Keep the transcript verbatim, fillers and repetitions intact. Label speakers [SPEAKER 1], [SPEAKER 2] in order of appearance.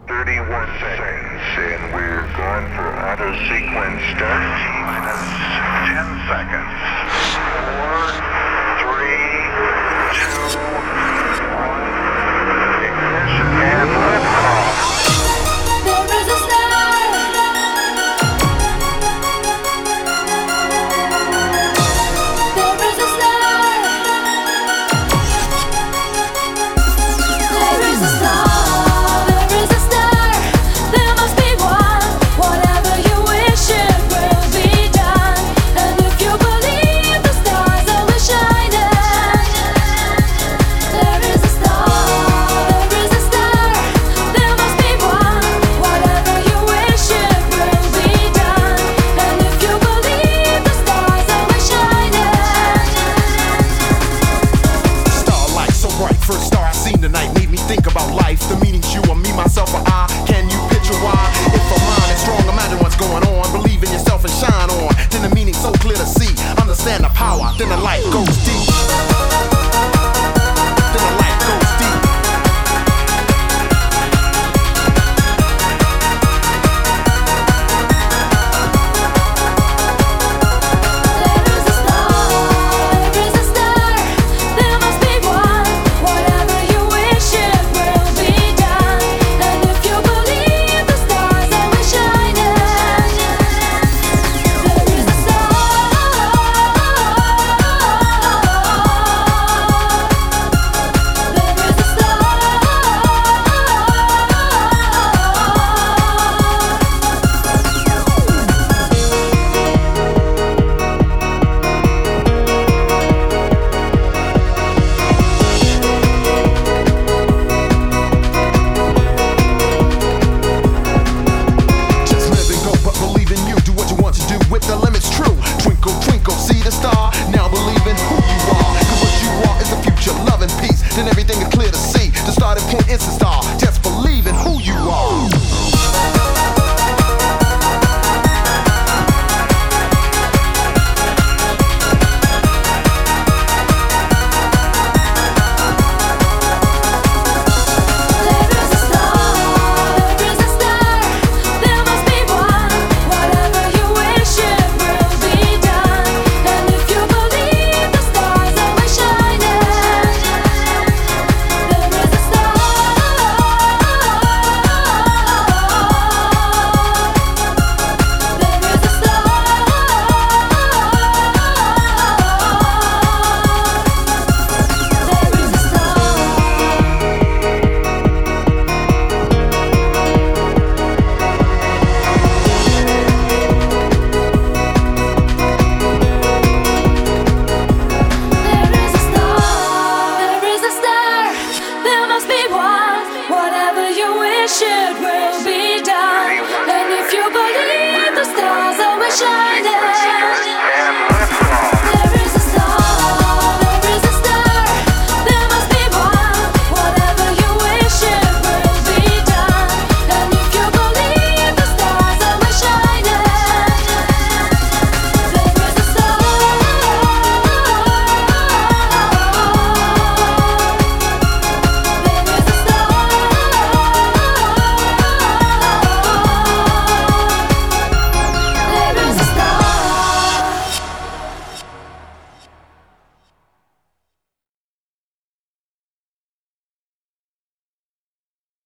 [SPEAKER 1] thirty-one seconds, and we're going for auto sequence start. Minus ten seconds. Four, three, two, one. Ignition and liftoff.
[SPEAKER 2] There is a star. There is a star. There is a star.
[SPEAKER 3] Tonight made me think about life, the meanings you or me, myself or I. Can you picture why? If a mind is strong, imagine what's going on. Believe in yourself and shine on. Then the meaning so clear to see. Understand the power, then the light goes deep. Then the light goes deep. The limit's true. Twinkle, twinkle, see the star. Now believe in who you are. Cause what you are is the future, love and peace. Then everything is clear to see. The starting point is the star. Just believe in who you are.
[SPEAKER 2] It will be done, and if you believe the stars are shining.